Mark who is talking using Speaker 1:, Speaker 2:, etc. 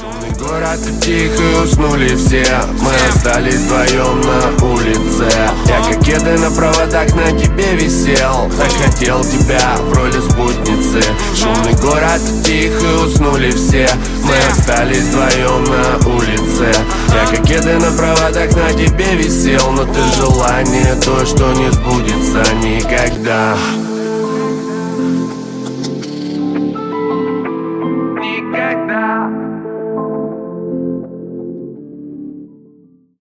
Speaker 1: Шумный город и тихо уснули все. Мы остались вдвоем на улице. Я как кеды на проводах на тебе висел. Так хотел тебя в роли спутницы. Шумный город и тихо уснули все. Мы остались вдвоем на улице. Я как кеды на проводах на тебе висел. Но ты желание то, что не сбудется никогда.